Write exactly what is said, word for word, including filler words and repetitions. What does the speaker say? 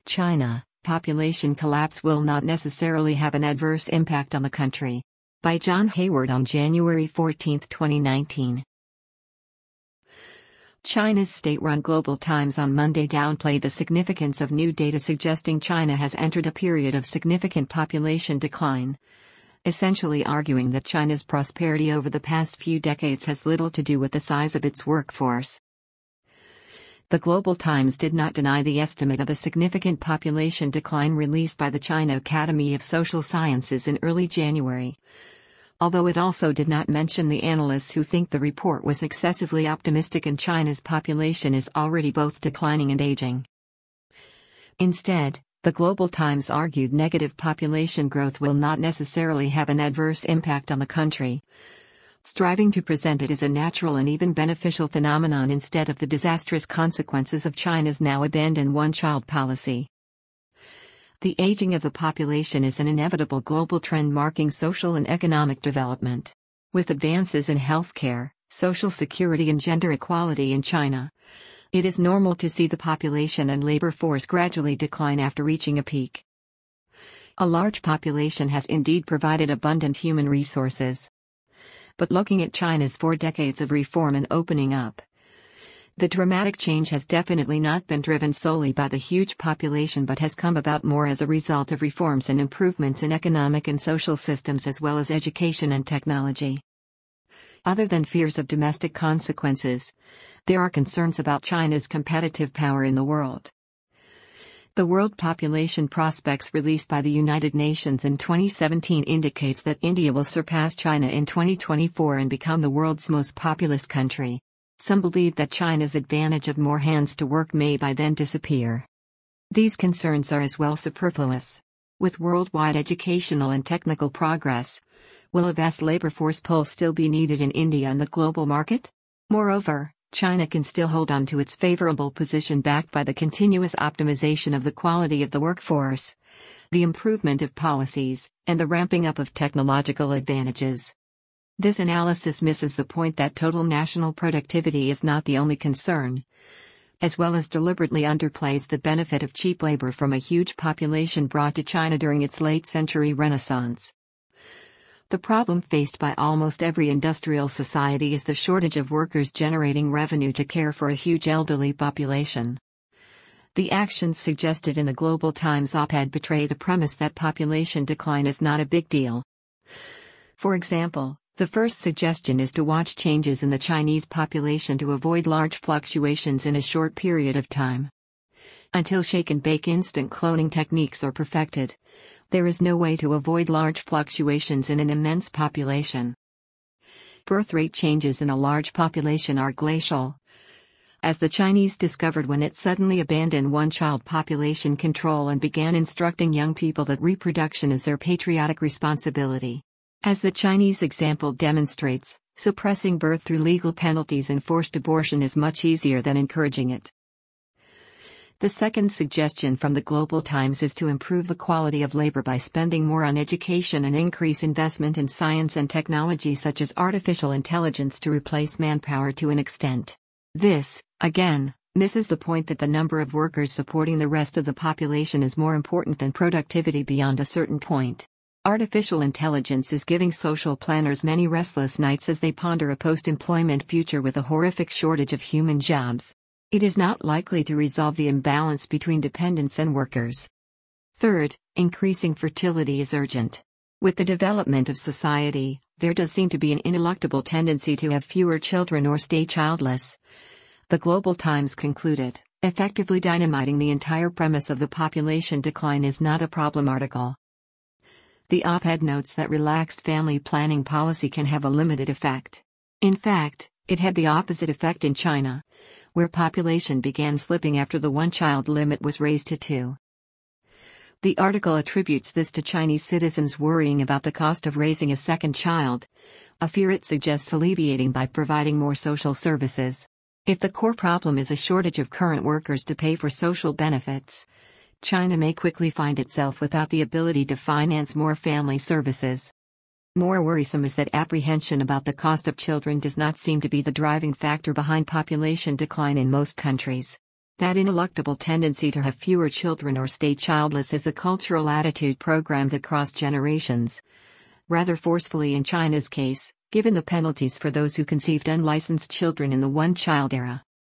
China, population collapse will not necessarily have an adverse impact on the country. By John Hayward on January fourteenth, twenty nineteen. China's state-run Global Times on Monday downplayed the significance of new data suggesting China has entered a period of significant population decline, essentially arguing that China's prosperity over the past few decades has little to do with the size of its workforce. The Global Times did not deny the estimate of a significant population decline released by the China Academy of Social Sciences in early January, although it also did not mention the analysts who think the report was excessively optimistic and China's population is already both declining and aging. Instead, the Global Times argued negative population growth will not necessarily have an adverse impact on the country, striving to present it as a natural and even beneficial phenomenon instead of the disastrous consequences of China's now abandoned one-child policy. The aging of the population is an inevitable global trend marking social and economic development. With advances in healthcare, social security and gender equality in China, it is normal to see the population and labor force gradually decline after reaching a peak. A large population has indeed provided abundant human resources. But looking at China's four decades of reform and opening up, the dramatic change has definitely not been driven solely by the huge population but has come about more as a result of reforms and improvements in economic and social systems as well as education and technology. Other than fears of domestic consequences, there are concerns about China's competitive power in the world. The World Population Prospects released by the United Nations in twenty seventeen indicates that India will surpass China in twenty twenty-four and become the world's most populous country. Some believe that China's advantage of more hands to work may by then disappear. These concerns are as well superfluous. With worldwide educational and technical progress, will a vast labor force pool still be needed in India and the global market? Moreover, China can still hold on to its favorable position backed by the continuous optimization of the quality of the workforce, the improvement of policies, and the ramping up of technological advantages. This analysis misses the point that total national productivity is not the only concern, as well as deliberately underplays the benefit of cheap labor from a huge population brought to China during its late-century Renaissance. The problem faced by almost every industrial society is the shortage of workers generating revenue to care for a huge elderly population. The actions suggested in the Global Times op-ed betray the premise that population decline is not a big deal. For example, the first suggestion is to watch changes in the Chinese population to avoid large fluctuations in a short period of time. Until shake-and-bake instant cloning techniques are perfected, there is no way to avoid large fluctuations in an immense population. Birth rate changes in a large population are glacial, as the Chinese discovered when it suddenly abandoned one-child population control and began instructing young people that reproduction is their patriotic responsibility. As the Chinese example demonstrates, suppressing birth through legal penalties and forced abortion is much easier than encouraging it. The second suggestion from the Global Times is to improve the quality of labor by spending more on education and increase investment in science and technology such as artificial intelligence to replace manpower to an extent. This, again, misses the point that the number of workers supporting the rest of the population is more important than productivity beyond a certain point. Artificial intelligence is giving social planners many restless nights as they ponder a post-employment future with a horrific shortage of human jobs. It is not likely to resolve the imbalance between dependents and workers. Third, increasing fertility is urgent. With the development of society, there does seem to be an ineluctable tendency to have fewer children or stay childless. The Global Times concluded, effectively dynamiting the entire premise of the population decline is not a problem article. The op-ed notes that relaxed family planning policy can have a limited effect. In fact, it had the opposite effect in China, where population began slipping after the one-child limit was raised to two. The article attributes this to Chinese citizens worrying about the cost of raising a second child, a fear it suggests alleviating by providing more social services. If the core problem is a shortage of current workers to pay for social benefits, China may quickly find itself without the ability to finance more family services. More worrisome is that apprehension about the cost of children does not seem to be the driving factor behind population decline in most countries. That ineluctable tendency to have fewer children or stay childless is a cultural attitude programmed across generations. Rather forcefully in China's case, given the penalties for those who conceived unlicensed children in the one-child era.